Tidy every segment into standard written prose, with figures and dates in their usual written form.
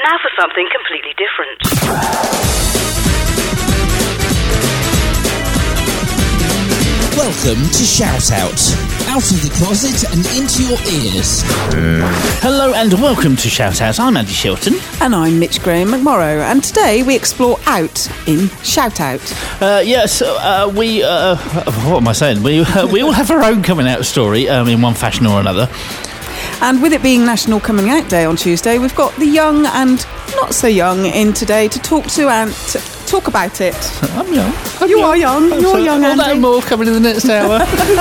Now for something completely different. Welcome to Shout Out. Out of the closet and into your ears. Hello and welcome to Shout Out. I'm Andy Shilton. And I'm Mitch Graham McMorrow. And today we explore out in Shout Out. We what am I saying? We all have our own coming out story in one fashion or another. And with it being National Coming Out Day on Tuesday, we've got the young and not so young in today to talk to and talk about it. I'm young. You are young. You're young, Andy. All that and more coming in the next hour.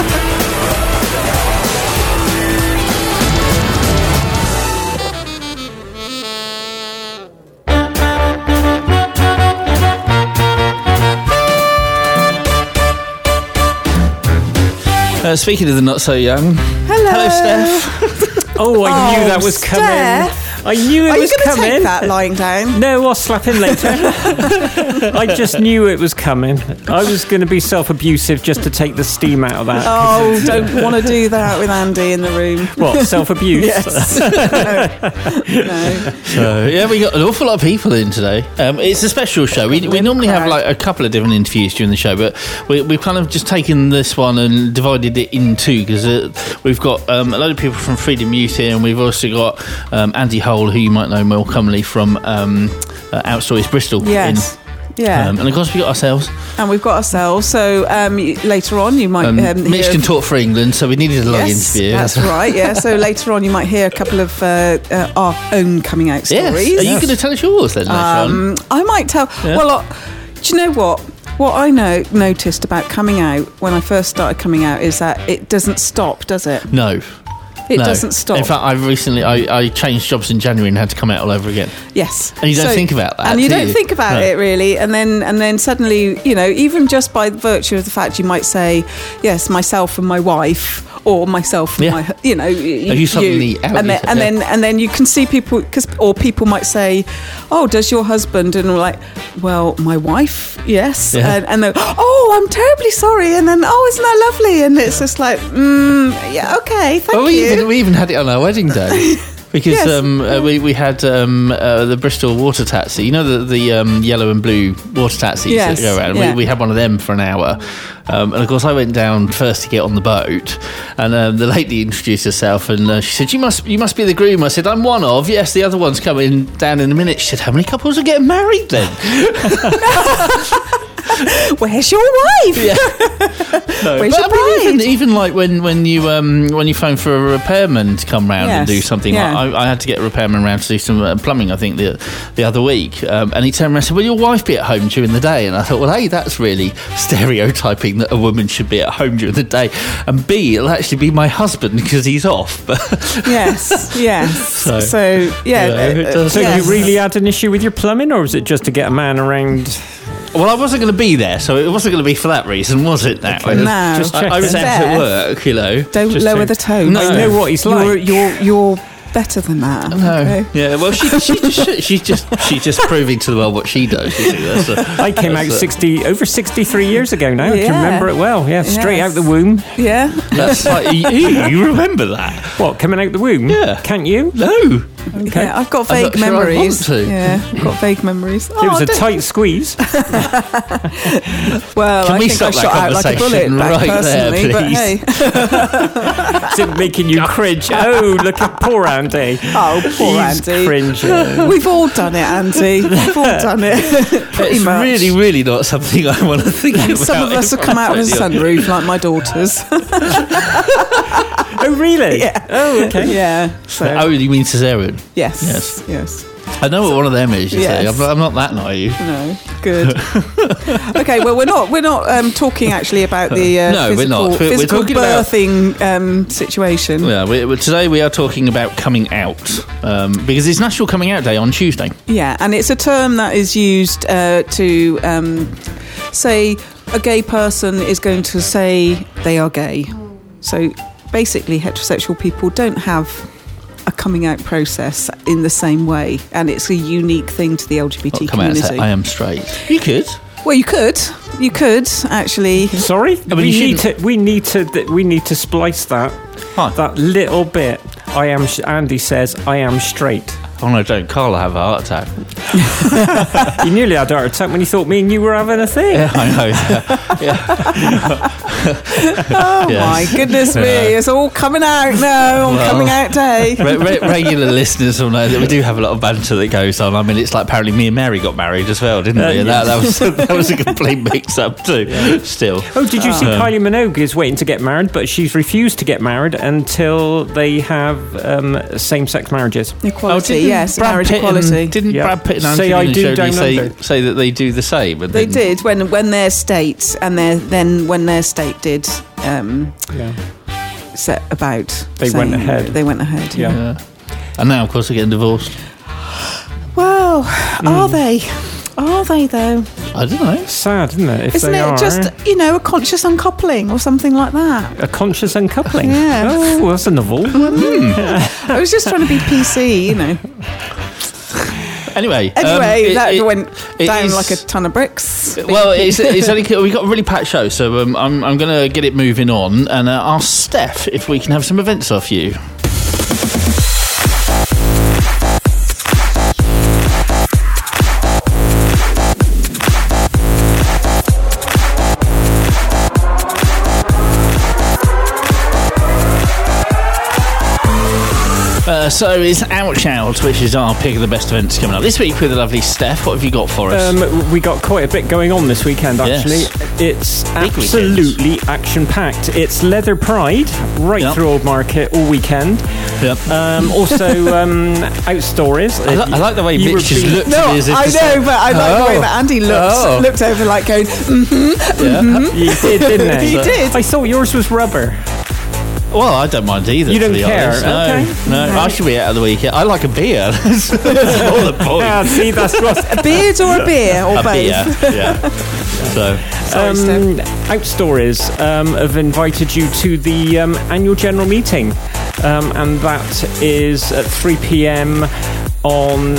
Speaking of the not so young, hello Steph. Oh, I knew that was coming. Steph. I knew it was coming. Are you going to take that lying down? No, I'll slap him later. I just knew it was coming. I was going to be self-abusive just to take the steam out of that. Oh, don't want to do that with Andy in the room. What, self-abuse? Yes. No. So, yeah, we got an awful lot of people in today. It's a special show. We normally have like a couple of different interviews during the show, but we've kind of just taken this one and divided it in two because we've got a load of people from Freedom Youth here, and we've also got Andy Hull, who you might know more commonly from Outstories Bristol. Yes. Yeah. And of course we got ourselves. And we've got ourselves. So later on you might Mitch can talk for England, so we needed a long interview. That's right, yeah. So later on you might hear a couple of our own coming out stories. Yes. Are you going to tell us yours then later on? I might tell. Yeah. Well, do you know what? What I noticed about coming out when I first started coming out is that it doesn't stop, does it? No. It doesn't stop. In fact, I changed jobs in January and had to come out all over again. Yes. And you don't think about that. And you don't think about it really. And then suddenly, even just by virtue of the fact you might say, yes, myself and my wife, or myself and my, you suddenly out, and then you can see people, or people might say, oh, does your husband? And we're like, well, my wife, yes. Yeah. And they're, oh, I'm terribly sorry. And then, oh, isn't that lovely? And it's just like, yeah, okay, thank you. We even had it on our wedding day. Because we had the Bristol water taxi, the yellow and blue water taxis that go around. Yeah. We had one of them for an hour. And of course I went down first to get on the boat, and the lady introduced herself, and she said, you must be the groom. I said, I'm one of. Yes, the other one's coming down in a minute. She said, how many couples are getting married then? Where's your wife? Yeah. No, where's your bride? Even like when you phone for a repairman to come round and do something. Yeah. Like I had to get a repairman round to do some plumbing, I think, the other week. And he turned around and said, will your wife be at home during the day? And I thought, well, A, that's really stereotyping that a woman should be at home during the day. And B, it'll actually be my husband because he's off. Yes. So you really had an issue with your plumbing, or was it just to get a man around? Well, I wasn't going to be there, so it wasn't going to be for that reason, was it? Now, okay, no. Just I was at work, Don't just lower the tone. No. I know what he's like. You're better than that. No. Okay? Yeah. Well, she's just proving to the world what she does. You see, I came out over 63 years ago now. I can remember it well. Yeah, straight out the womb. Yeah. That's like you remember that? What, coming out the womb? Yeah. Can't you? No. Okay. Yeah, I've got vague memories. Yeah, I've got vague memories. It was a tight squeeze. Well, can we I shot out like a bullet back personally, there, please? But hey. Is it making you cringe? Oh, look at poor Andy. Oh, poor Andy. Cringing. We've all done it, Andy. We've all done it. Pretty it's much. Really, really not something I want to think about. Some of us have come out of a sunroof, like my daughters. Oh, really? Yeah. Oh, okay. Yeah. So. Oh, you mean cesarean? Yes. I know what one of them is. You say. I'm not that naive. No, good. Okay, well, we're not talking actually about the physical talking birthing situation. Yeah, today we are talking about coming out because it's National Coming Out Day on Tuesday. Yeah, and it's a term that is used to say a gay person is going to say they are gay. So basically, heterosexual people don't have a coming out process in the same way, and it's a unique thing to the LGBT come out community. And say, I am straight. You could. Well, you could actually. Sorry, we need to splice that little bit. Andy says I am straight. Oh no, don't. Carl will have a heart attack. You nearly had a heart attack when you thought me and you were having a thing. Yeah, I know. Oh my goodness me! It's all coming out now on Coming Out Day. Regular listeners will know that we do have a lot of banter that goes on. I mean, it's like apparently me and Mary got married as well, didn't we? And that was a complete mix-up too. Yeah. Still. Oh, did you see Kylie Minogue is waiting to get married, but she's refused to get married until they have same-sex marriages. Equality, yes, marriage equality. Didn't Brad Pitt and Angelina Jolie say that they do the same? And they did when their state and then when their state did set about. They went ahead. They went ahead. Yeah. And now, of course, they're getting divorced. Well, are they? Are they though? I don't know. Sad, isn't it? Isn't it just a conscious uncoupling or something like that? A conscious uncoupling. Yeah. Oh, that's a novel. I was just trying to be PC, Anyway, that went down like a ton of bricks. Well, it's only we got a really packed show, so I'm going to get it moving on and ask Steph if we can have some events off you. So it's Ouch Out, which is our pick of the best events coming up this week with the lovely Steph. What have you got for us? We got quite a bit going on this weekend, actually. Yes. It's absolutely action-packed. It's Leather Pride through Old Market all weekend. Yep. Also, Out Stories. I like the way Mitch just looked at me as if I know, but I like the way that Andy looked over like going, You did, didn't he? You did. I thought yours was rubber. Well, I don't mind either. You don't care? No, I should be out of the weekend. I like a beer. That's all the point. See, that's what... A beard or a beer or both? Beer, yeah. So, Out Stories have invited you to the annual general meeting, and that is at 3 p.m. on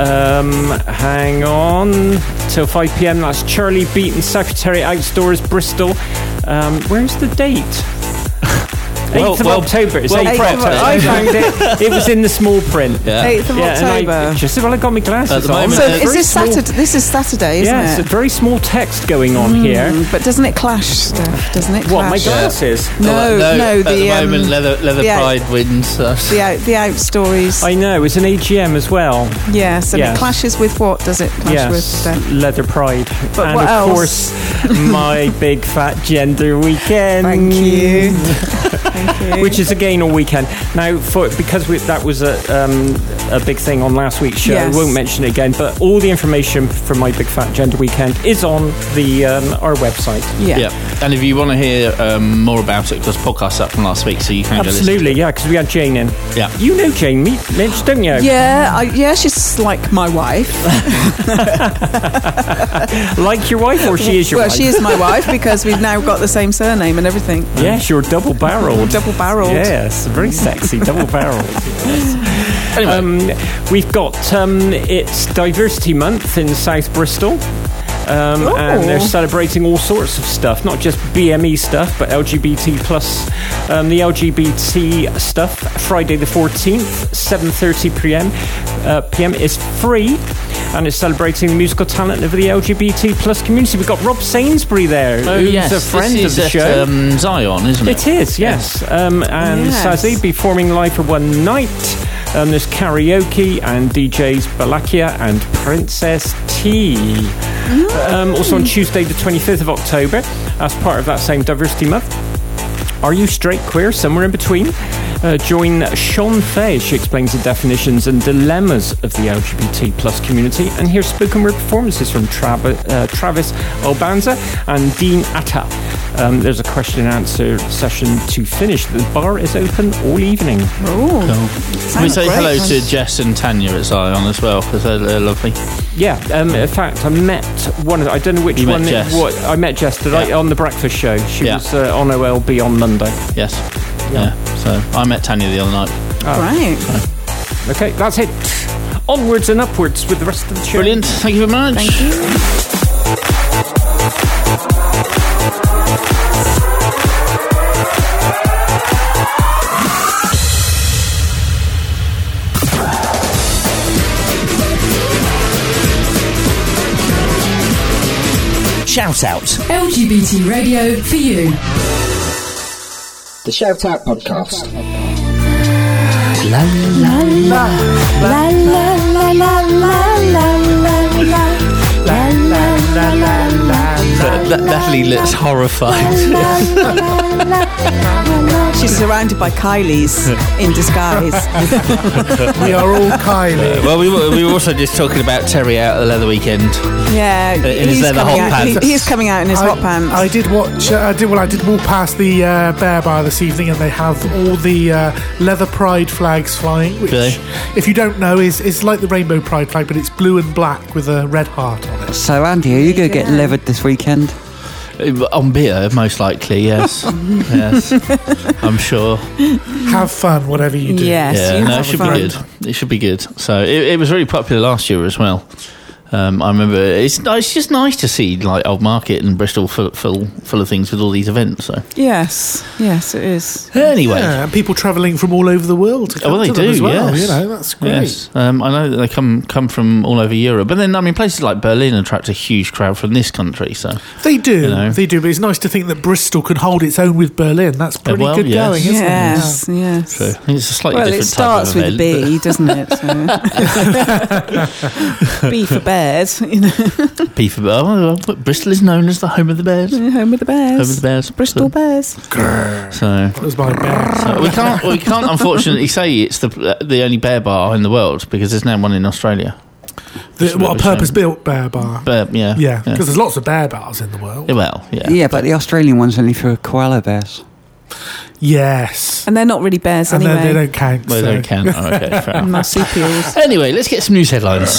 hang on till 5 p.m. That's Charlie Beaton, Secretary, Outdoors, Bristol. Where's the date? 8th of October. It's 8th of October. I found it. It was in the small print. 8th of October. I got my glasses on. So is this Saturday? This is Saturday, isn't it? Yeah, it's a very small text going on here. But doesn't it clash, Steph? Doesn't it clash? What, my glasses? No. At the moment, Leather Pride wins. The Out Stories. I know, it's an AGM as well. Yes, and it clashes with what does it clash with, Steph? Leather Pride. But and what of else? course, my big fat gender weekend. Thank you. Which is again all weekend. Now, because that was a big thing on last week's show, I won't mention it again, but all the information from my big fat gender weekend is on the our website. Yeah. And if you want to hear more about it, because podcast's up from last week, so you can go listen. Absolutely, yeah, because we had Jane in. Yeah. You know Jane, Mitch, don't you? Yeah, she's like my wife. Like your wife, or she is your wife? Well, she is my wife because we've now got the same surname and everything. Yes, you're double-barreled. Double-barreled. Yes, very sexy, double-barreled. Yes. Anyway. We've got it's Diversity Month in South Bristol. And they're celebrating all sorts of stuff, not just BME stuff, but LGBT plus. The LGBT stuff, Friday the 14th, 7:30 p.m. is free, and it's celebrating the musical talent of the LGBT plus community. We've got Rob Sainsbury there, who's a friend of the show. Zion, isn't it? It is, yes. And Sazzy be performing live for one night. There's karaoke and DJs Balakia and Princess T. Also on Tuesday the 25th of October, as part of that same Diversity Month. Are you straight, queer, somewhere in between? Join Sean Fay. She explains the definitions and dilemmas of the LGBT plus community, and hear spoken word performances from Travis Albanza and Dean Atta. There's a question and answer session to finish. The bar is open all evening. Oh, cool. We say hello to Jess and Tanya at Zion as well, because they're lovely. Yeah, in fact, I met one of them. I don't know which one. I met Jess today on the breakfast show. She was on OLB on Monday. Yes. Yeah. So I met Tanya the other night. Right. So. Okay, that's it. Onwards and upwards with the rest of the show. Brilliant. Thank you very much. Thank you. Shout Out. LGBT radio for you. The Shout Out podcast. La la la la la la la la la la. La, la, la, la, la, Natalie looks horrified. She's surrounded by Kylies in disguise. We are all Kylie. Well, we were also just talking about Terry out at the Leather Weekend. Yeah, in his leather hot pants. He's coming out in his hot pants. I did watch. I did walk past the Bear Bar this evening, and they have all the leather pride flags flying. Which, really? if you don't know, is like the rainbow pride flag, but it's blue and black with a red heart on it. So, Andy, are you going to get leathered this weekend? On beer, most likely, yes. Yes, I'm sure. Have fun, whatever you do. Yes, yeah, no, it should be good. It should be good. So it was really popular last year as well. I remember it's just nice to see like Old Market and Bristol full of things with all these events. So yes, it is. Anyway, and people travelling from all over the world to come they to do them as well. yes. You know, that's great. Yes. I know that they come from all over Europe, but then I mean places like Berlin attract a huge crowd from this country. So they do, you know. they do. But it's nice to think that Bristol could hold its own with Berlin. That's pretty good going, isn't it? Yes. True. It's a slightly well, different it starts type of with event, a B, doesn't it? So. B for bears, you know. B for Bristol is known as the home of the Bears. Home of the Bears. Home of the Bears. Bristol Bears. So that was my bear. So we can't unfortunately say it's the only bear bar in the world because there's now one in Australia. What a purpose-built bear bar. Yeah, because there's lots of bear bars in the world. Well, yeah. Yeah, but the Australian one's only for koala bears. Yes. And they're not really bears and anyway. They don't count. They don't count. Oh, okay, fair enough. Marsupials. Anyway, let's get some news headlines.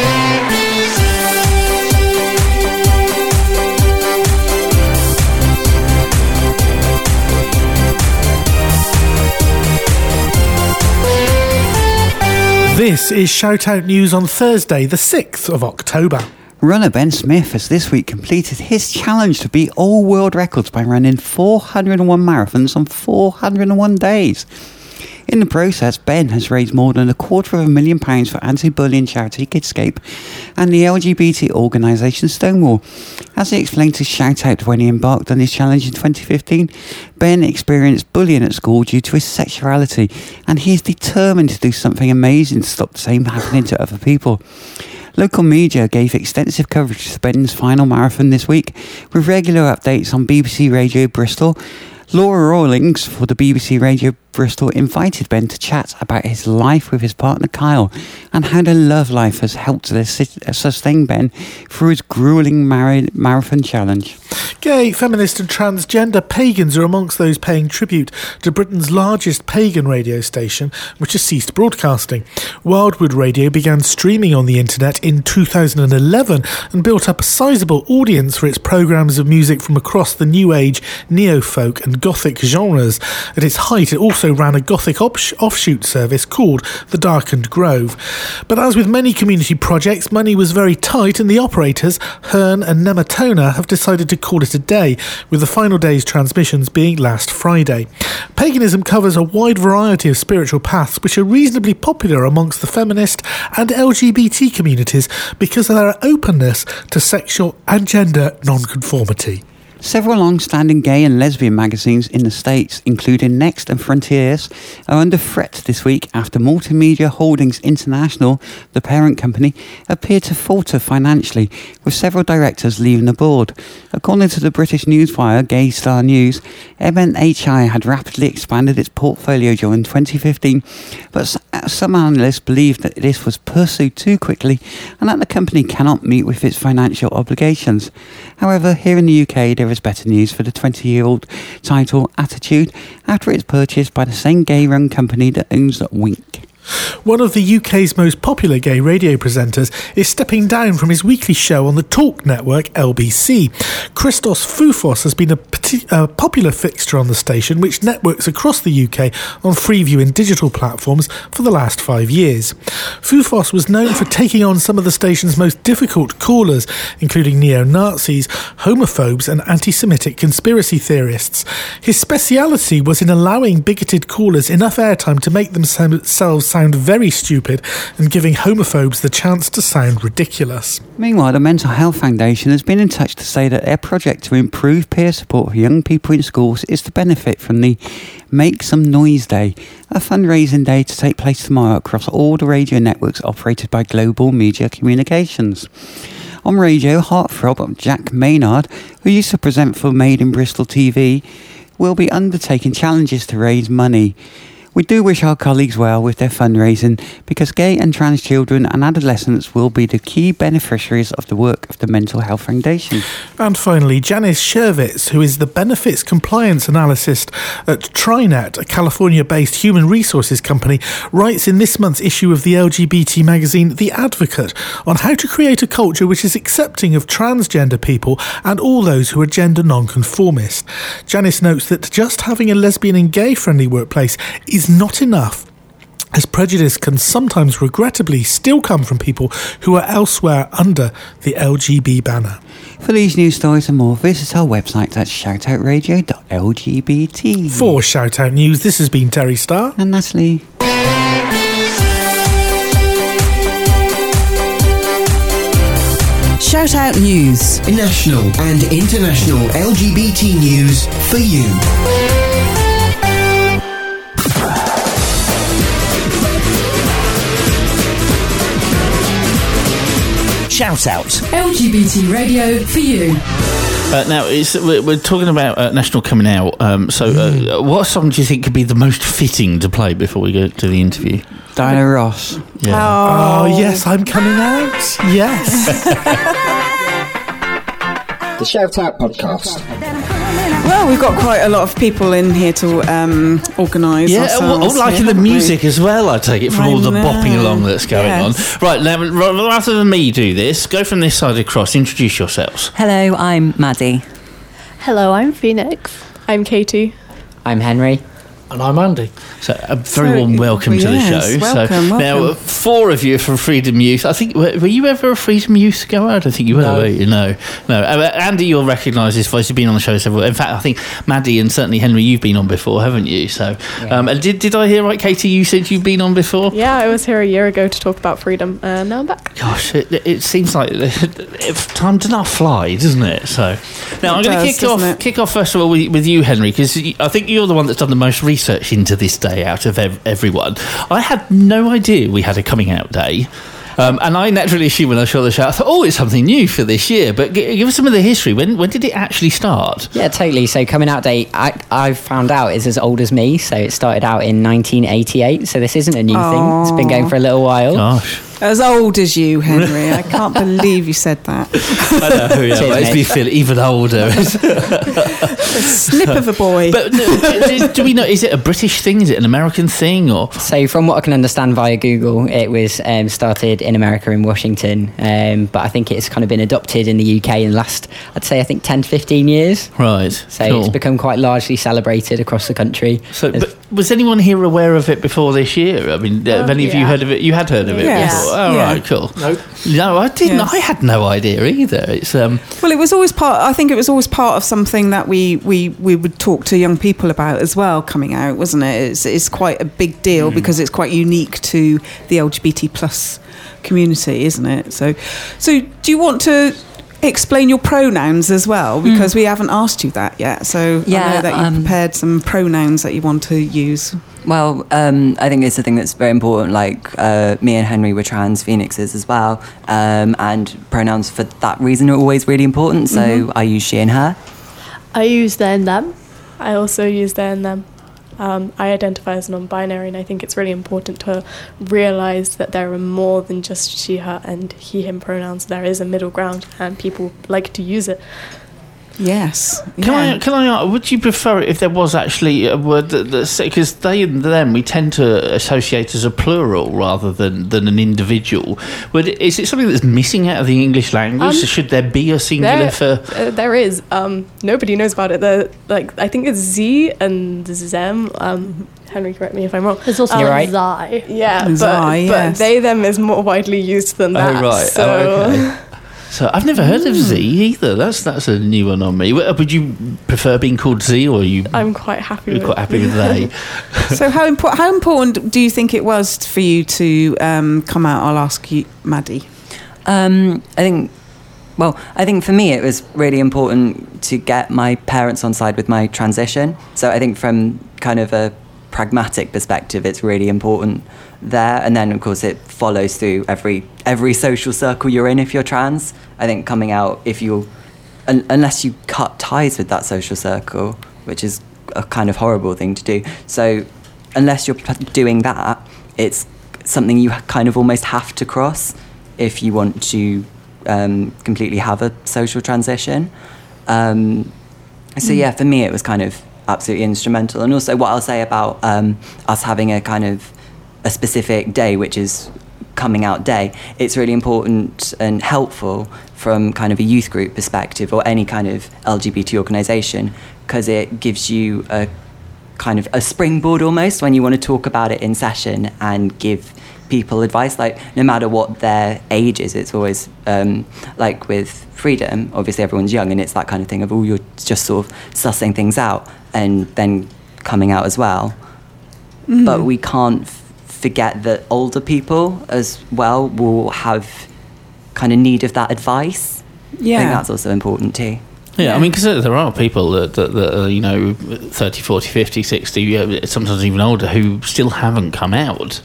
This is Shout Out News on Thursday, the 6th of October. Runner Ben Smith has this week completed his challenge to beat all world records by running 401 marathons on 401 days. In the process, Ben has raised more than £250,000 for anti-bullying charity Kidscape and the LGBT organisation Stonewall. As he explained to Shout Out when he embarked on his challenge in 2015, Ben experienced bullying at school due to his sexuality, and he is determined to do something amazing to stop the same happening to other people. Local media gave extensive coverage to Ben's final marathon this week, with regular updates on BBC Radio Bristol. Laura Rawlings for the BBC Radio Bristol invited Ben to chat about his life with his partner Kyle and how the love life has helped sustain Ben through his gruelling marathon challenge. Gay, feminist and transgender pagans are amongst those paying tribute to Britain's largest pagan radio station, which has ceased broadcasting. Wildwood Radio began streaming on the internet in 2011 and built up a sizable audience for its programmes of music from across the New Age, Neo-folk and Gothic genres. At its height, it also ran a Gothic offshoot service called The Darkened Grove. But as with many community projects, money was very tight, and the operators, Hearn and Nematona, have decided to call it a day, with the final day's transmissions being last Friday. Paganism covers a wide variety of spiritual paths which are reasonably popular amongst the feminist and LGBT communities because of their openness to sexual and gender non-conformity. Several long-standing gay and lesbian magazines in the States, including Next and Frontiers, are under threat this week after Multimedia Holdings International, the parent company, appeared to falter financially, with several directors leaving the board. According to the British newswire Gay Star News, MNHI had rapidly expanded its portfolio during 2015, but some analysts believe that this was pursued too quickly and that the company cannot meet with its financial obligations. However, here in the UK, there is better news for the 20-year-old title Attitude after it's purchased by the same gay-run company that owns Wink. One of the UK's most popular gay radio presenters is stepping down from his weekly show on the Talk network LBC. Christos Foufos has been a popular fixture on the station, which networks across the UK on Freeview and digital platforms for the last 5 years. Foufos was known for taking on some of the station's most difficult callers, including neo-Nazis, homophobes and anti-Semitic conspiracy theorists. His speciality was in allowing bigoted callers enough airtime to make themselves sound sound very stupid and giving homophobes the chance to sound ridiculous. Meanwhile, the Mental Health Foundation has been in touch to say that their project to improve peer support for young people in schools is to benefit from the Make Some Noise Day, a fundraising day to take place tomorrow across all the radio networks operated by Global Media Communications. On radio, heartthrob Jack Maynard, who used to present for Made in Bristol TV, will be undertaking challenges to raise money. We do wish our colleagues well with their fundraising because gay and trans children and adolescents will be the key beneficiaries of the work of the Mental Health Foundation. And finally, Janice Shervitz, who is the Benefits Compliance Analyst at TriNet, a California-based human resources company, writes in this month's issue of the LGBT magazine The Advocate on how to create a culture which is accepting of transgender people and all those who are gender non-conformist. Janice notes that just having a lesbian and gay-friendly workplace is not enough, as prejudice can sometimes regrettably still come from people who are elsewhere under the LGB banner. For these news stories and more, visit our website at shoutoutradio.lgbt. For Shoutout News, this has been Terry Starr and Natalie. Shoutout News. National and international LGBT news for you. Shout out. LGBT radio for you. Now, we're talking about National Coming Out. What song do you think could be the most fitting to play before we go to the interview? Diana Ross. Yeah. Oh, yes, I'm coming out. Yes. The Shout Out Podcast. Well, we've got quite a lot of people in here to organise ourselves. Liking the music as well, I take it, from all the bopping along that's going on. Right, now, rather than me do this, go from this side across, introduce yourselves. Hello, I'm Maddie. Hello, I'm Phoenix. I'm Katie. I'm Henry. And I'm Andy. So a very warm welcome to the show. Welcome. Now, 4 of you from Freedom Youth. I think, were you ever a Freedom Youth goer? I don't think you were, were you? No. Andy, you'll recognise his voice. You've been on the show several. In fact, I think Maddie and certainly Henry, you've been on before, haven't you? So, and did I hear right, Katie? You said you've been on before. Yeah, I was here a year ago to talk about freedom, and now I'm back. Gosh, it seems like time does not fly, doesn't it? So, now I'm going to kick off first of all with you, Henry, because I think you're the one that's done the most research into this day out of everyone. I had no idea we had a coming out day. And I naturally assumed when I saw the show, I thought, it's something new for this year. But give us some of the history. When did it actually start? Yeah, totally. So coming out day, I've found out, is as old as me. So it started out in 1988. So this isn't a new thing. It's been going for a little while. Gosh. As old as you, Henry. I can't believe you said that. I know, yeah. Cheers, makes me feel even older. A snip of a boy. But do we know, is it a British thing? Is it an American thing? Or So from what I can understand via Google, it was started in America, in Washington. But I think it's kind of been adopted in the UK in the last, I'd say, 10 to 15 years. Right. So It's become quite largely celebrated across the country. So, but was anyone here aware of it before this year? I mean, have any of you heard of it? You had heard of it before? Oh, yeah. Right, cool. Nope. No, I didn't. Yes. I had no idea either. It's Well, it was always part. I think it was always part of something that we would talk to young people about as well. Coming out, wasn't it? It's quite a big deal because it's quite unique to the LGBT plus community, isn't it? So do you want to explain your pronouns as well, because we haven't asked you that yet? So I know that you prepared some pronouns that you want to use. Well, I think it's a thing that's very important. Like me and Henry were trans, Phoenix is as well, and pronouns for that reason are always really important. So I use she and her. I use they and them. I also use they and them. I identify as non-binary, and I think it's really important to realise that there are more than just she, her and he, him pronouns. There is a middle ground, and people like to use it. Yes. Can I? Would you prefer it if there was actually a word because they and them we tend to associate as a plural rather than an individual? Is it something that's missing out of the English language? Should there be a singular for? There is. Nobody knows about it. I think it's Z and Zem. Henry, correct me if I'm wrong. There's also Zai. Yeah, Zai, but they them is more widely used than that. Oh right. So. Okay. So I've never heard of Z either. That's a new one on me. Would you prefer being called Z, or are you? I'm quite happy. Quite happy with they. So how important do you think it was for you to come out? I'll ask you, Maddie. I think for me it was really important to get my parents on side with my transition. So I think from kind of a pragmatic perspective, it's really important there. And then, of course, it follows through every social circle you're in if you're trans. I think coming out, unless you cut ties with that social circle, which is a kind of horrible thing to do. So unless you're doing that, it's something you kind of almost have to cross if you want to completely have a social transition. So yeah, for me it was kind of absolutely instrumental. And also what I'll say about us having a kind of a specific day, which is coming out day, it's really important and helpful from kind of a youth group perspective or any kind of LGBT organisation, because it gives you a kind of a springboard almost when you want to talk about it in session and give people advice, like no matter what their age is. It's always like with freedom, obviously everyone's young and it's that kind of thing of you're just sort of sussing things out and then coming out as well. But we can't forget that older people as well will have kind of need of that advice. I think that's also important too. Yeah, I mean, because there are people that are, 30, 40, 50, 60, sometimes even older, who still haven't come out.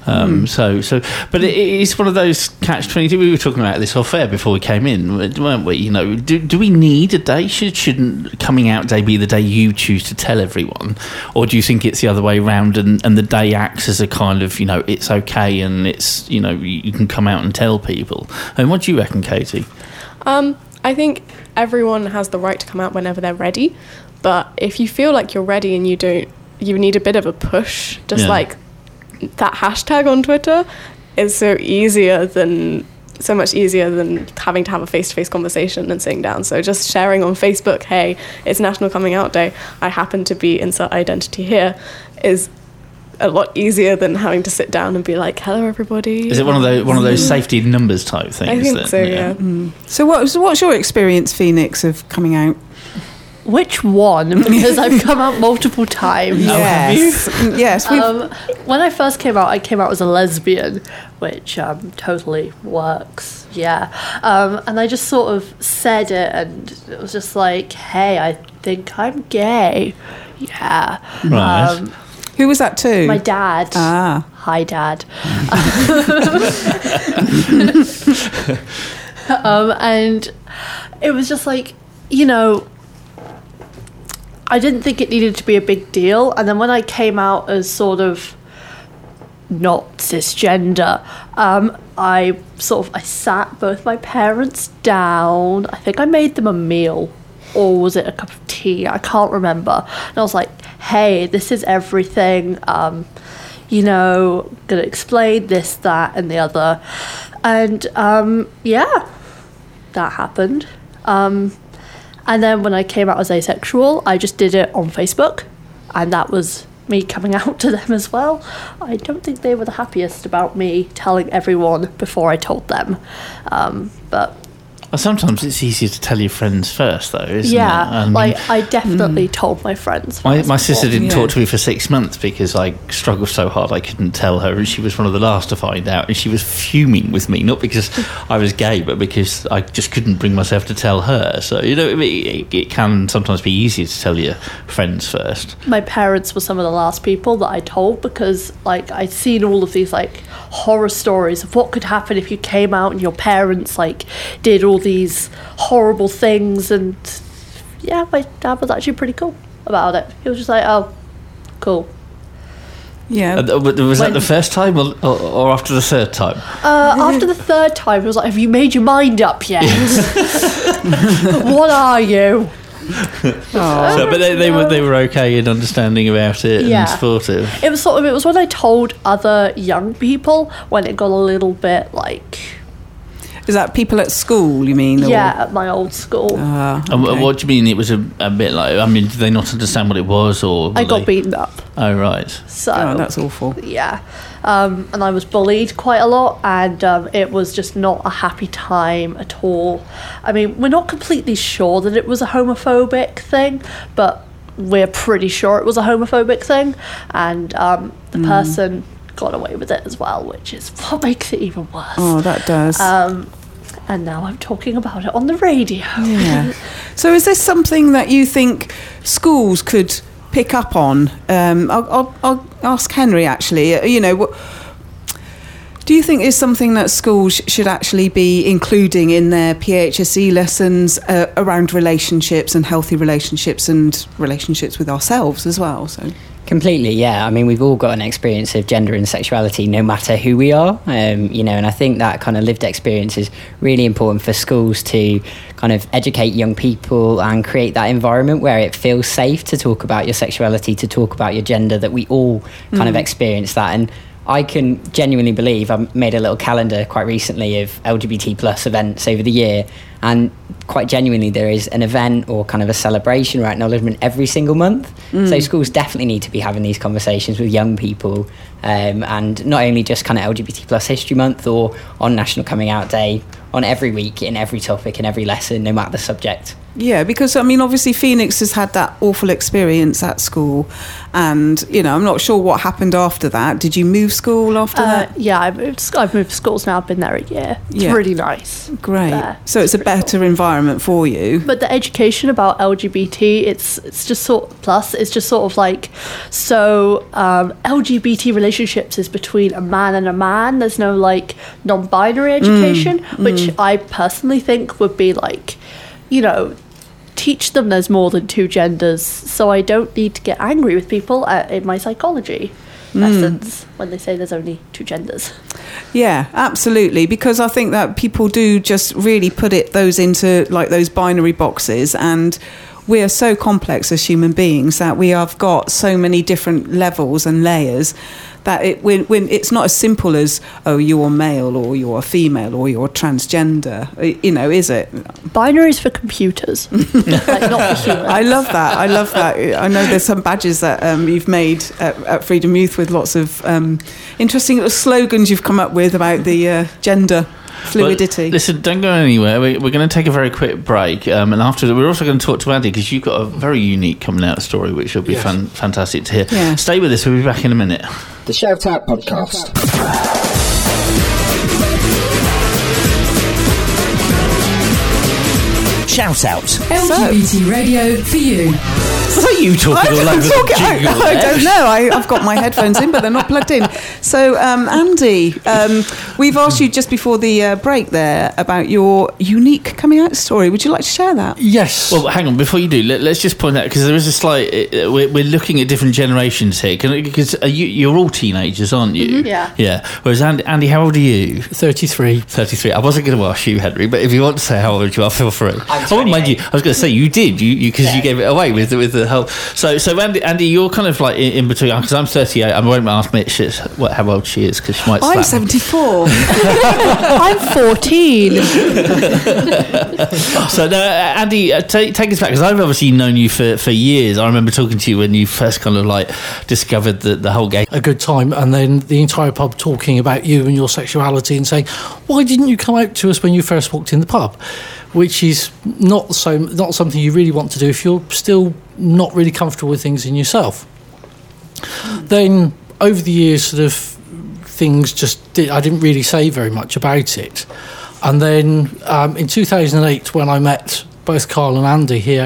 But it's one of those catch-22. We were talking about this off air before we came in, weren't we? Do we need a day? Shouldn't coming out day be the day you choose to tell everyone, or do you think it's the other way around and the day acts as a kind of it's okay and it's you can come out and tell people? And what do you reckon, Katie? I think everyone has the right to come out whenever they're ready, but if you feel like you're ready and you need a bit of a push, just like that hashtag on Twitter is so much easier than having to have a face-to-face conversation and sitting down. So just sharing on Facebook, hey, it's National Coming Out Day, I happen to be insert identity here, is a lot easier than having to sit down and be like, hello everybody. Is it one of those safety in numbers type things? I think so, yeah. So what's your experience, Phoenix, of coming out? Which one? Because I've come out multiple times. Yes. Yes. When I first came out, I came out as a lesbian, which totally works. Yeah. And I just sort of said it, and it was just like, hey, I think I'm gay. Yeah. Right. Who was that to? My dad. Ah. Hi, Dad. And it was just like, I didn't think it needed to be a big deal. And then when I came out as sort of not cisgender, I sat both my parents down. I think I made them a meal, or was it a cup of tea? I can't remember. And I was like, hey, this is everything. Gonna explain this, that, and the other. And that happened. And then when I came out as asexual, I just did it on Facebook, and that was me coming out to them as well. I don't think they were the happiest about me telling everyone before I told them. But sometimes it's easier to tell your friends first, though, isn't it? I definitely told my friends. My sister didn't talk to me for 6 months because I struggled so hard I couldn't tell her, and she was one of the last to find out, and she was fuming with me, not because I was gay, but because I just couldn't bring myself to tell her. So, it can sometimes be easier to tell your friends first. My parents were some of the last people that I told, because I'd seen all of these horror stories of what could happen if you came out and your parents did all these horrible things. And my dad was actually pretty cool about it. He was just like, oh, cool. Yeah. Was that the first time or after the third time? After the third time, he was like, have you made your mind up yet? What are you? But they were okay and understanding about it and supportive. It was when I told other young people when it got a little bit Is that people at school, you mean? Yeah, at my old school. Okay. And what do you mean it was a bit like, I mean, did they not understand what it was? Or I got beaten up. Oh, right. So that's awful. Yeah. And I was bullied quite a lot, and it was just not a happy time at all. I mean, we're not completely sure that it was a homophobic thing, but we're pretty sure it was a homophobic thing, and the person got away with it as well, which is what makes it even worse. Oh, that does. And now I'm talking about it on the radio. Yeah. So is this something that you think schools could pick up on? I'll ask Henry, actually. Do you think it's something that schools should actually be including in their PHSE lessons around relationships and healthy relationships and relationships with ourselves as well? So. Completely, yeah. I mean, we've all got an experience of gender and sexuality no matter who we are, and I think that kind of lived experience is really important for schools to kind of educate young people and create that environment where it feels safe to talk about your sexuality, to talk about your gender, that we all kind of experience that. And I can genuinely believe, I made a little calendar quite recently of LGBT plus events over the year, and quite genuinely there is an event or kind of a celebration or acknowledgement every single month. So schools definitely need to be having these conversations with young people, and not only just kind of LGBT plus History Month or on National Coming Out Day, on every week, in every topic, in every lesson, no matter the subject. Yeah, because, I mean, obviously Phoenix has had that awful experience at school, and, I'm not sure what happened after that. Did you move school after that? Yeah, I've moved schools now. I've been there a year. It's really nice. Great. There. So it's a better cool environment for you. But the education about LGBT, it's just sort of like, so LGBT relationships is between a man and a man. There's no, like, non-binary education, which I personally think would be like, teach them there's more than two genders, so I don't need to get angry with people in my psychology lessons when they say there's only two genders. Yeah, absolutely, because I think that people do just really put those into like those binary boxes, and we are so complex as human beings that we have got so many different levels and layers that when it's not as simple as, oh, you're male or you're female or you're transgender, is it? Binaries for computers, like not for humans. I love that. I know there's some badges that you've made at Freedom Youth with lots of interesting little slogans you've come up with about the gender fluidity. Well, listen, don't go anywhere. We're going to take a very quick break, and after we're also going to talk to Andy, because you've got a very unique coming out story which will be fantastic to hear. Yeah. Stay with us, we'll be back in a minute. The Shout Out Podcast. Shout Out. LGBT radio for you. What are you talking all over the jingle? I don't know. I've got my headphones in, but they're not plugged in. So, Andy, we've asked you just before the break there about your unique coming out story. Would you like to share that? Yes. Well, hang on. Before you do, let's just point out, because there is a slight... We're looking at different generations here, because you're all teenagers, aren't you? Mm-hmm. Yeah. Yeah. Whereas, Andy, how old are you? 33. 33. I wasn't going to ask you, Henry, but if you want to say how old you are, feel free. I wouldn't mind you. I was going to say you did, because you gave it away with the whole... So Andy, you're kind of like in between, because I'm 38. I won't ask Mitch how old she is, because she might slap I'm 74. I'm 14. So Andy, take us back, because I've obviously known you for years. I remember talking to you when you first kind of like discovered the whole game. A good time, and then the entire pub talking about you and your sexuality and saying, why didn't you come out to us when you first walked in the pub? Which is not something you really want to do if you're still not really comfortable with things in yourself. Then over the years, sort of things I didn't really say very much about it. And then in 2008, when I met both Carl and Andy here,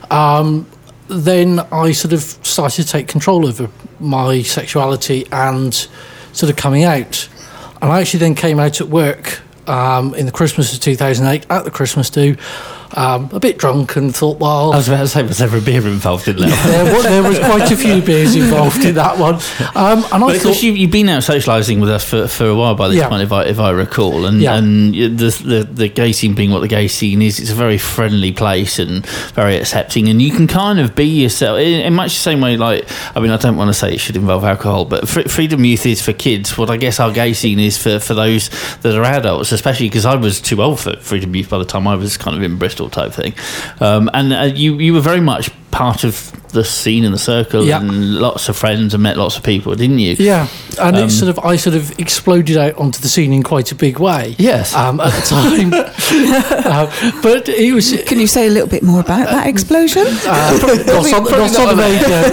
then I sort of started to take control over my sexuality and sort of coming out. And I actually then came out at work in the Christmas of 2008, at the Christmas do, a bit drunk, and thought, well... I was about to say, was there a beer involved in that? There was quite a few beers involved in that one. And but of course, you've been out socialising with us for a while by this point, if I recall. And the gay scene being what the gay scene is, it's a very friendly place and very accepting. And you can kind of be yourself in much the same way, like, I mean, I don't want to say it should involve alcohol, but Freedom Youth is for kids. What I guess our gay scene is for those that are adults, especially because I was too old for Freedom Youth by the time I was kind of in Bristol type thing. And you were very much part of the scene and the circle and lots of friends and met lots of people, didn't you? Yeah, and I sort of exploded out onto the scene in quite a big way. Yes, at the time. But it was. Can you say a little bit more about that explosion? Not on the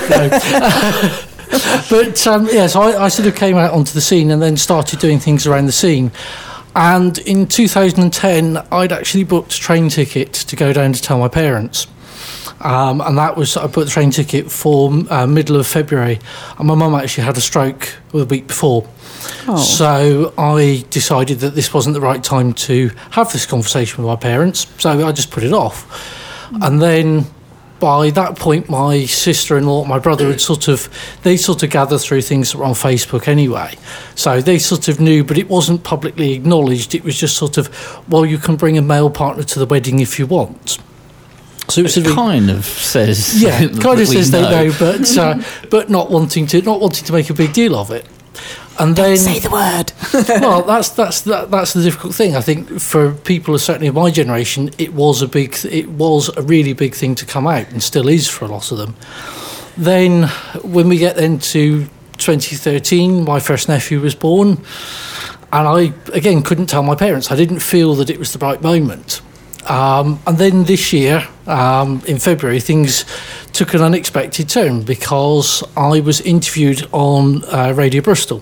radio. But so I sort of came out onto the scene and then started doing things around the scene. And in 2010, I'd actually booked a train ticket to go down to tell my parents. And that was, I booked the train ticket for middle of February. And my mum actually had a stroke the week before. Oh. So I decided that this wasn't the right time to have this conversation with my parents. So I just put it off. And then by that point, my sister-in-law, my brother had sort of gathered through things that were on Facebook anyway. So they sort of knew, but it wasn't publicly acknowledged. It was just sort of, well, you can bring a male partner to the wedding if you want. So it kind of says, kind of says they know, but not wanting to make a big deal of it. And then don't say the word. Well, that's the difficult thing. I think for people, certainly of my generation, it was a really big thing to come out, and still is for a lot of them. Then, when we get then to 2013, my first nephew was born, and I again couldn't tell my parents. I didn't feel that it was the right moment. And then this year, in February, things took an unexpected turn because I was interviewed on Radio Bristol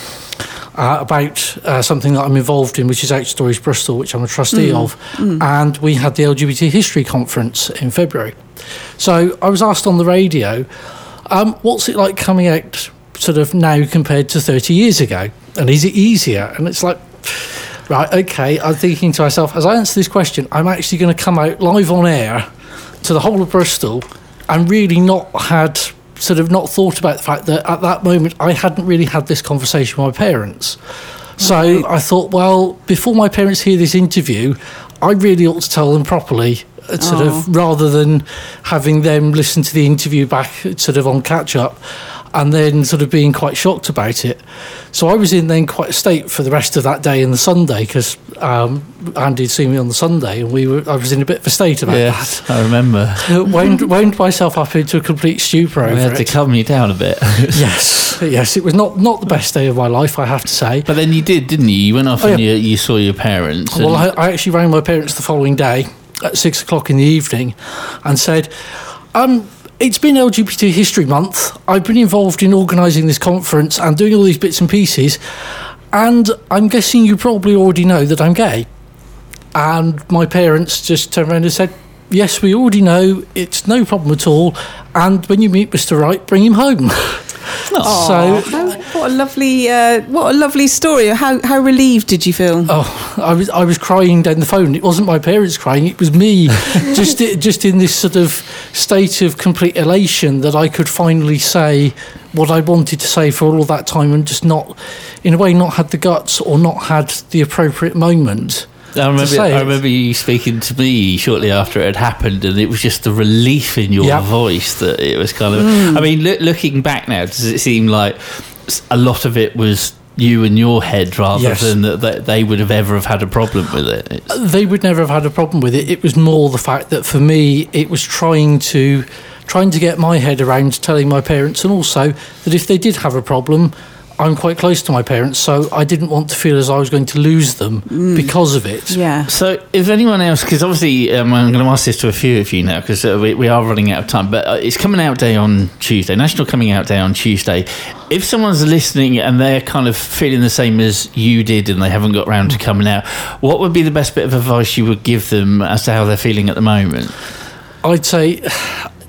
about something that I'm involved in, which is Outstories Bristol, which I'm a trustee of. And we had the LGBT History Conference in February. So I was asked on the radio, what's it like coming out sort of now compared to 30 years ago? And is it easier? And it's like... Right, okay, I'm thinking to myself, as I answer this question, I'm actually going to come out live on air to the whole of Bristol and really not thought about the fact that at that moment I hadn't really had this conversation with my parents. So I thought, well, before my parents hear this interview, I really ought to tell them properly, rather than having them listen to the interview back sort of on catch-up and then sort of being quite shocked about it. So I was in then quite a state for the rest of that day and the Sunday, because Andy had seen me on the Sunday, and I was in a bit of a state about that. I remember. Wound myself up into a complete stupor over it. We had to calm you down a bit. Yes, it was not the best day of my life, I have to say. But then you did, didn't you? You went off and you saw your parents. Well, I actually rang my parents the following day at 6 o'clock in the evening and said, it's been LGBT History Month. I've been involved in organising this conference and doing all these bits and pieces, and I'm guessing you probably already know that I'm gay. And my parents just turned around and said, yes, we already know, it's no problem at all, and when you meet Mr. Wright, bring him home. What a lovely story. How relieved did you feel? I was crying down the phone. It wasn't my parents crying, it was me. just in this sort of state of complete elation that I could finally say what I wanted to say for all of that time, and just not had the guts or not had the appropriate moment. I remember you speaking to me shortly after it had happened, and it was just the relief in your voice that it was kind of... I mean, looking back now, does it seem like a lot of it was you in your head rather than that they would have ever have had a problem with it? They would never have had a problem with it. It was more the fact that for me, it was trying to get my head around telling my parents, and also that if they did have a problem... I'm quite close to my parents, so I didn't want to feel as I was going to lose them because of it. Yeah. So if anyone else, because obviously I'm going to ask this to a few of you now, because we are running out of time, but it's Coming Out Day on Tuesday, National Coming Out Day on Tuesday. If someone's listening and they're kind of feeling the same as you did and they haven't got round to coming out, what would be the best bit of advice you would give them as to how they're feeling at the moment? I'd say...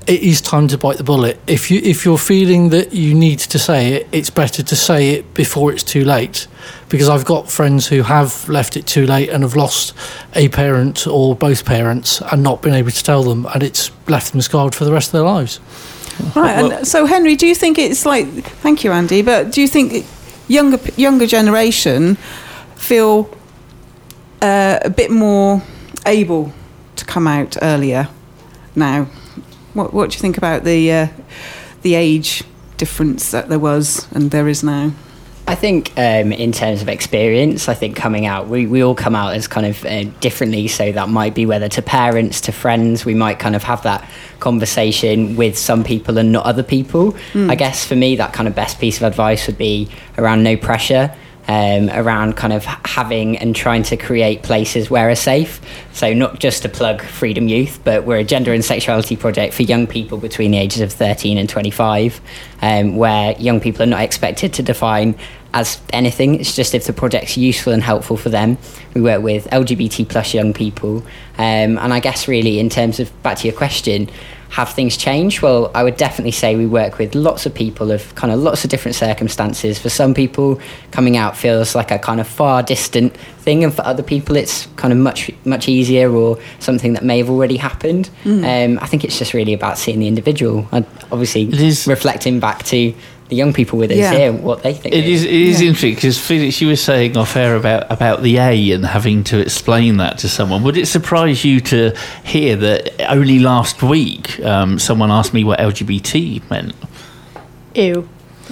it is time to bite the bullet. If you're feeling that you need to say it, it's better to say it before it's too late. Because I've got friends who have left it too late and have lost a parent or both parents and not been able to tell them, and it's left them scarred for the rest of their lives. Right, and so Henry, do you think it's like, thank you Andy, but do you think younger generation feel a bit more able to come out earlier now? What do you think about the age difference that there was and there is now? I think in terms of experience, I think coming out, we all come out as kind of differently. So that might be whether to parents, to friends, we might kind of have that conversation with some people and not other people. I guess for me, that kind of best piece of advice would be around no pressure. Around kind of having and trying to create places where are safe. So not just to plug Freedom Youth, but we're a gender and sexuality project for young people between the ages of 13 and 25, where young people are not expected to define as anything. It's just if the project's useful and helpful for them. We work with LGBT plus young people. And I guess really in terms of, back to your question, have things changed? Well, I would definitely say we work with lots of people of kind of lots of different circumstances. For some people, coming out feels like a kind of far distant thing, and for other people it's kind of much easier or something that may have already happened. I think it's just really about seeing the individual. And obviously reflecting back to the young people with us here, what they think. It is interesting because Felix, you were saying off air about the A and having to explain that to someone. Would it surprise you to hear that only last week someone asked me what LGBT meant? Ew.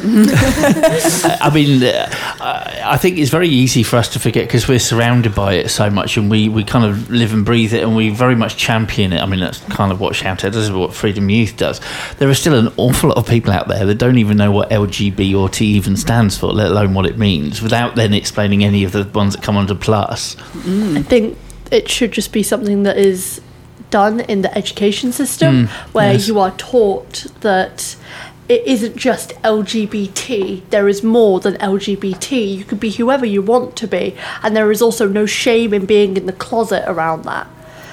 I mean, I think it's very easy for us to forget because we're surrounded by it so much, and we kind of live and breathe it, and we very much champion it. I mean, that's kind of what Shout Out does, what Freedom Youth does. There are still an awful lot of people out there that don't even know what LGB or T even stands for, let alone what it means, without then explaining any of the ones that come under plus. I think it should just be something that is done in the education system, where you are taught that it isn't just LGBT. There is more than LGBT. You could be whoever you want to be, and there is also no shame in being in the closet around that.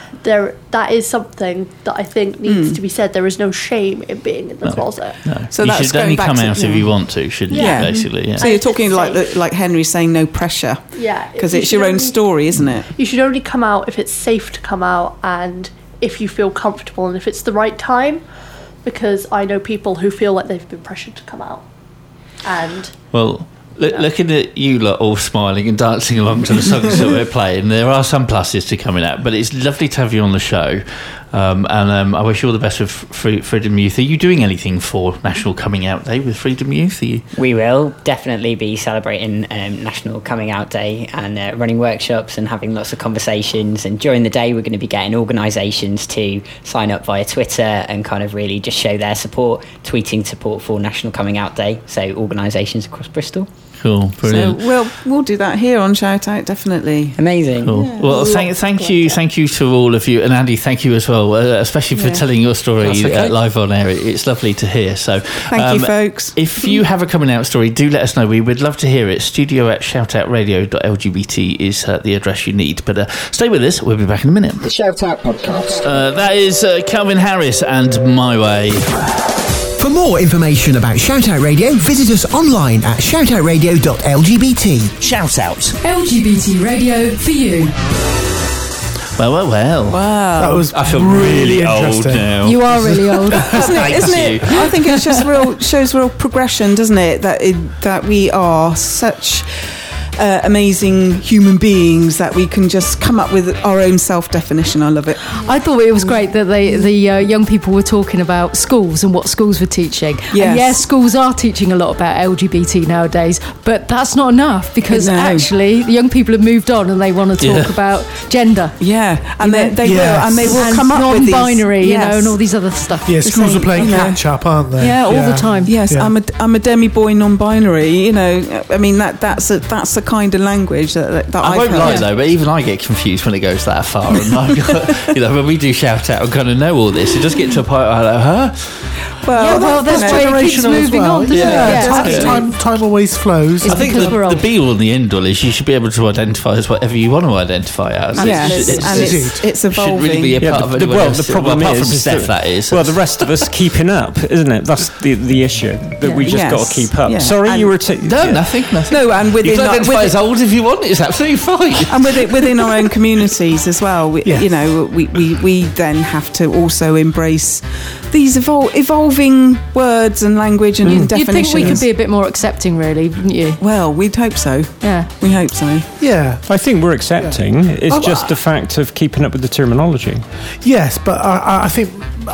That is something that I think needs to be said. There is no shame in being in the closet. No. So you should only come out if you want to, shouldn't you? Basically, yeah. So you're talking like Henry saying no pressure. Yeah, because it's your own story, isn't it? You should only come out if it's safe to come out and if you feel comfortable and if it's the right time. Because I know people who feel like they've been pressured to come out. And looking at you lot all smiling and dancing along to the songs that we're playing, there are some pluses to coming out, but it's lovely to have you on the show. And I wish you all the best with Freedom Youth. Are you doing anything for National Coming Out Day with Freedom Youth? We will definitely be celebrating National Coming Out Day and running workshops and having lots of conversations. And during the day, we're going to be getting organisations to sign up via Twitter and kind of really just show their support, tweeting support for National Coming Out Day. So organisations across Bristol. Cool, brilliant. So we'll do that here on Shout Out, definitely. Amazing. Cool. Yeah. Well, thank you to all of you, and Andy, thank you as well, especially for telling your story live on air. It's lovely to hear. So thank you, folks. If you have a coming out story, do let us know. We would love to hear it. studio@shoutoutradio.lgbt is the address you need. But stay with us. We'll be back in a minute. The Shout Out Podcast. That is Calvin Harris and My Way. For more information about Shout Out Radio, visit us online at shoutoutradio.lgbt. Shout out. LGBT radio for you. Well. Wow. That was I feel really old now. You are really old. Isn't it? I think it's just shows real progression, doesn't it? That we are such amazing human beings that we can just come up with our own self-definition. I love it. I thought it was great that the young people were talking about schools and what schools were teaching. Yes. And yes, schools are teaching a lot about LGBT nowadays, but that's not enough because actually the young people have moved on and they want to talk about gender. Yeah, and they will come up with these non-binary, and all these other stuff. Yeah, schools are playing catch-up, aren't they? Yeah, all the time. Yes, I'm a demi-boy non-binary. I mean that's a kind of language that I won't lie though, but even I get confused when it goes that far. And I've got, when we do Shout Out, I'm going to know all this. It just gets to a point where I'm like, huh? Well, that's why it keeps moving on, doesn't it? Time always flows. I think the be-all and the end-all is you should be able to identify as whatever you want to identify as. It's evolving. Should really be a part of anyone else. The problem apart is, from Steph, that is. Well, the rest of us keeping up, isn't it? That's the issue, that we just got to keep up. Yeah. Sorry, you were... nothing. No, and within... You can identify as old if you want, it's absolutely fine. And within our own communities as well, we then have to also embrace these evolving words and language and definitions. You'd think we could be a bit more accepting, really, wouldn't you? Well, we'd hope so. Yeah. We hope so. Yeah. I think we're accepting. It's just a fact of keeping up with the terminology. Yes, but I think...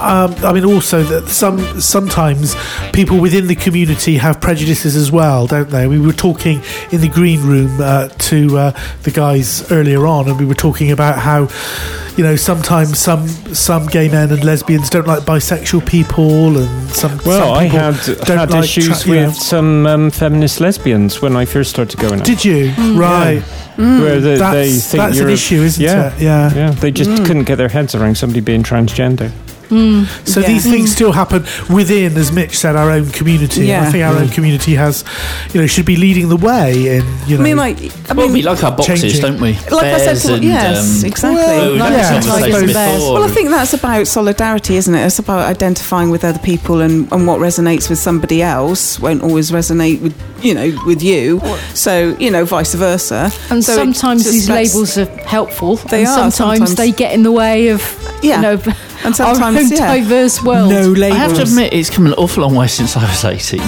also that sometimes people within the community have prejudices as well, don't they? We were talking in the green room to the guys earlier on, and we were talking about how, sometimes some gay men and lesbians don't like bisexual people, and some I had like issues with some feminist lesbians when I first started going out. Did you? Right. Where they think that's an issue, isn't it? Yeah. They just couldn't get their heads around somebody being transgender. So these things still happen within, as Mitch said, our own community. Yeah. I think our own community has, should be leading the way in, we like our boxes, changing. Don't we? Like I said, exactly. Well, I think that's about solidarity, isn't it? It's about identifying with other people, and what resonates with somebody else won't always resonate with with you. So vice versa. And so sometimes these labels are helpful. Sometimes they get in the way of and sometimes our own diverse world. No labels. I have to admit, it's come an awful long way since I was 18.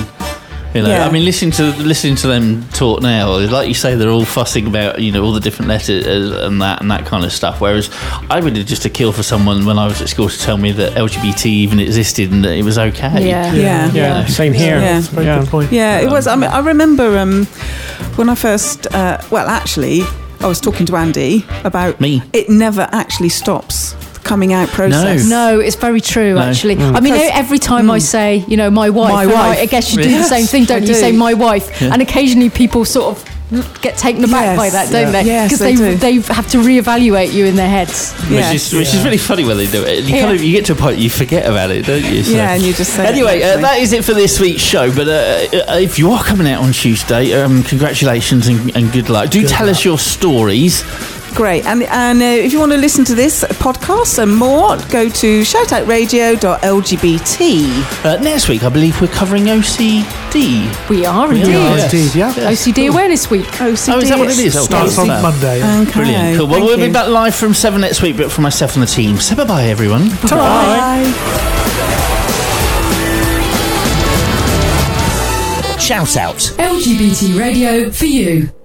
I mean, listening to them talk now, like you say, they're all fussing about all the different letters and that kind of stuff. Whereas I would have just a kill for someone when I was at school to tell me that LGBT even existed and that it was okay. Yeah. Same here. Yeah. Very good point. Yeah, it was. I mean, I remember when I first. Actually, I was talking to Andy about me. It never actually stops. Coming out process. No, it's very true, actually. I mean, every time I say, my wife, I guess you do the same thing, don't you? Say my wife, and occasionally people sort of get taken aback by that, don't they? Yes, because they have to reevaluate you in their heads. Which is really funny when they do it. You get to a point you forget about it, don't you? So. Yeah, and you just say. Anyway, that is it for this week's show. But if you are coming out on Tuesday, congratulations and good luck. Do tell us your stories. Great. And if you want to listen to this podcast and more, go to shoutoutradio.lgbt. Next week, I believe we're covering OCD. We are indeed. OCD Awareness Week. OCD. Oh, is that what it is? Starts on Monday. Okay. Brilliant. Cool. Well, we'll be back live from 7 next week, but for myself and the team. So bye-bye, everyone. Bye. Shout out. LGBT radio for you.